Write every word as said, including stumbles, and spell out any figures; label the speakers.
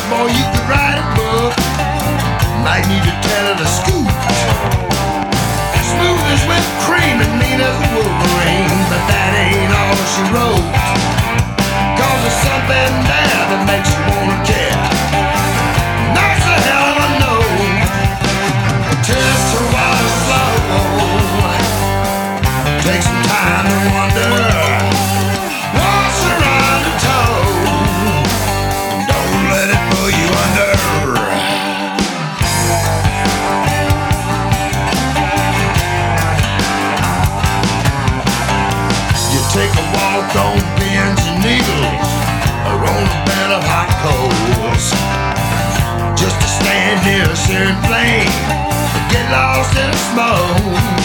Speaker 1: boy, you could write a book. Might need to tell it a scoop. Smooth as whipped cream and mean as a Wolverine, but that ain't all she wrote. Cause there's something there that makes you wanna care. That's a hell of a note. Test her while it's slow. Take some time to wonder. Wash her on the toe. Don't let it pull you under. Take a walk on pins and needles, or on a bed of hot coals. Just to stand near a searing flame, get lost in the smoke.